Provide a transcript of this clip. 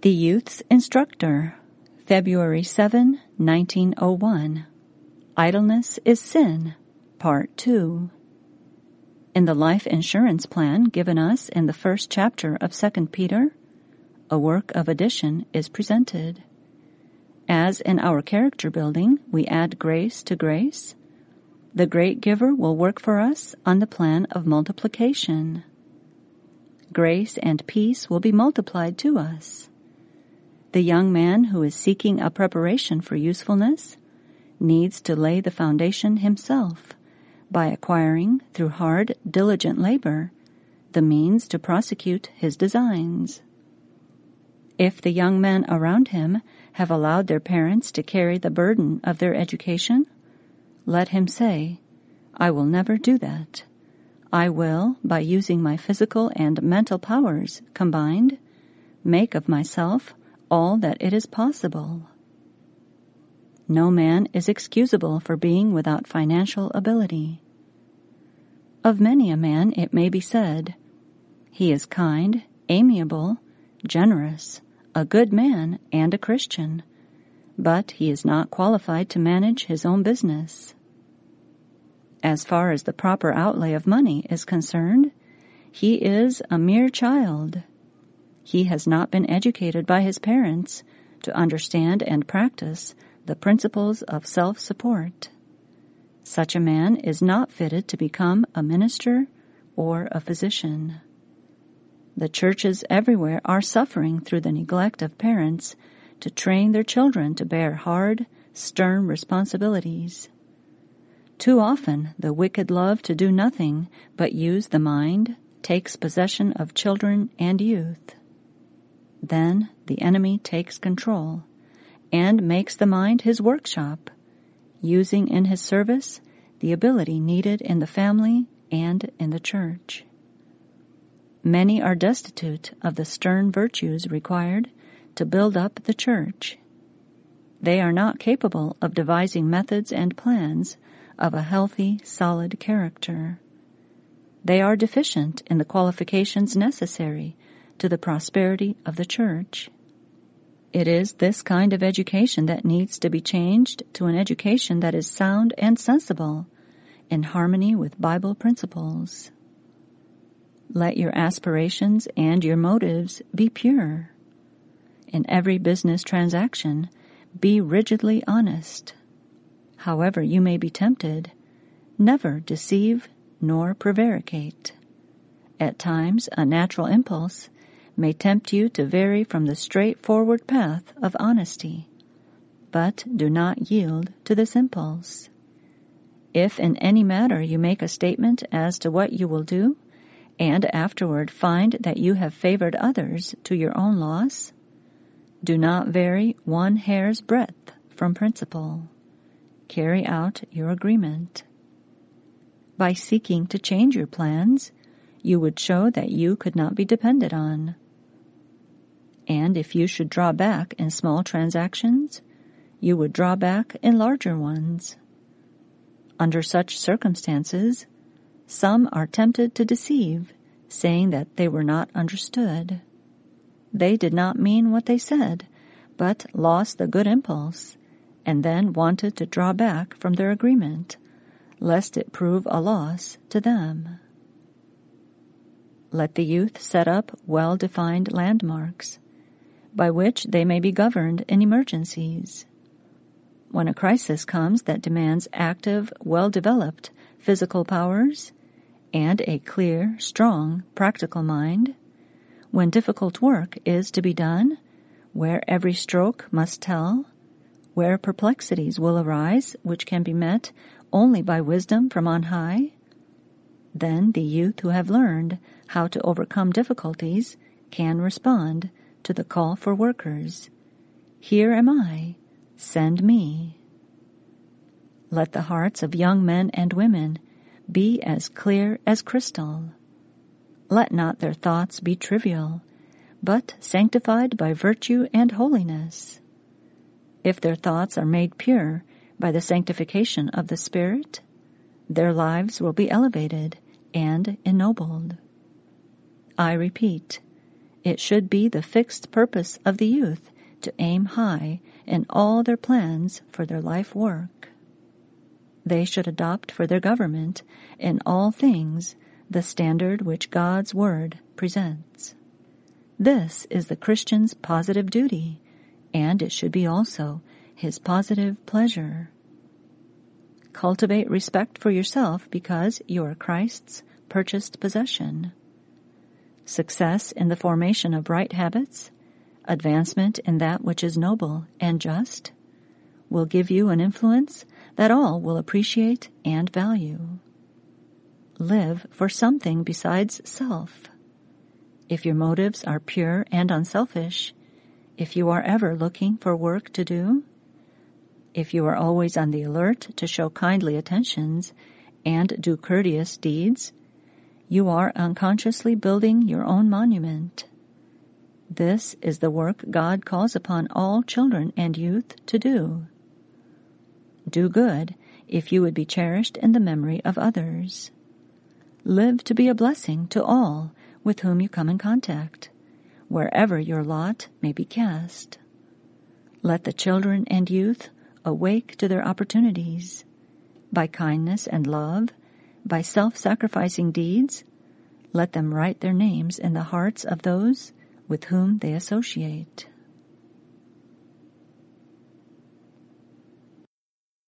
The Youth's Instructor, February 7, 1901. Idleness is Sin, Part 2. In the life insurance plan given us in the first chapter of 2 Peter, a work of addition is presented. As in our character building, we add grace to grace, the great giver will work for us on the plan of multiplication. Grace and peace will be multiplied to us. The young man who is seeking a preparation for usefulness needs to lay the foundation himself by acquiring, through hard, diligent labor, the means to prosecute his designs. If the young men around him have allowed their parents to carry the burden of their education, let him say, "I will never do that. I will, by using my physical and mental powers combined, make of myself all that it is possible." No man is excusable for being without financial ability. Of many a man it may be said, "He is kind, amiable, generous, a good man, and a Christian, but he is not qualified to manage his own business." As far as the proper outlay of money is concerned, he is a mere child. He has not been educated by his parents to understand and practice the principles of self-support. Such a man is not fitted to become a minister or a physician. The churches everywhere are suffering through the neglect of parents to train their children to bear hard, stern responsibilities. Too often the wicked love to do nothing but use the mind, takes possession of children and youth. Then the enemy takes control and makes the mind his workshop, using in his service the ability needed in the family and in the church. Many are destitute of the stern virtues required to build up the church. They are not capable of devising methods and plans of a healthy, solid character. They are deficient in the qualifications necessary to the prosperity of the church. It is this kind of education that needs to be changed to an education that is sound and sensible, in harmony with Bible principles. Let your aspirations and your motives be pure. In every business transaction, be rigidly honest. However you may be tempted, never deceive nor prevaricate. At times, a natural impulse may tempt you to vary from the straightforward path of honesty, but do not yield to this impulse. If in any matter you make a statement as to what you will do, and afterward find that you have favored others to your own loss, do not vary one hair's breadth from principle. Carry out your agreement. By seeking to change your plans, you would show that you could not be depended on. And if you should draw back in small transactions, you would draw back in larger ones. Under such circumstances, some are tempted to deceive, saying that they were not understood. They did not mean what they said, but lost the good impulse, and then wanted to draw back from their agreement, lest it prove a loss to them. Let the youth set up well-defined landmarks, by which they may be governed in emergencies. When a crisis comes that demands active, well-developed physical powers and a clear, strong, practical mind, when difficult work is to be done, where every stroke must tell, where perplexities will arise which can be met only by wisdom from on high, then the youth who have learned how to overcome difficulties can respond to the call for workers. "Here am I, send me." Let the hearts of young men and women be as clear as crystal. Let not their thoughts be trivial, but sanctified by virtue and holiness. If their thoughts are made pure by the sanctification of the Spirit, their lives will be elevated and ennobled. I repeat, It should be the fixed purpose of the youth to aim high in all their plans for their life work. They should adopt for their government in all things the standard which God's Word presents. This is the Christian's positive duty, and it should be also his positive pleasure. Cultivate respect for yourself because you are Christ's purchased possession. Success in the formation of right habits, advancement in that which is noble and just, will give you an influence that all will appreciate and value. Live for something besides self. If your motives are pure and unselfish, if you are ever looking for work to do, if you are always on the alert to show kindly attentions and do courteous deeds, you are unconsciously building your own monument. This is the work God calls upon all children and youth to do. Do good if you would be cherished in the memory of others. Live to be a blessing to all with whom you come in contact, wherever your lot may be cast. Let the children and youth awake to their opportunities. By kindness and love, by self-sacrificing deeds, let them write their names in the hearts of those with whom they associate.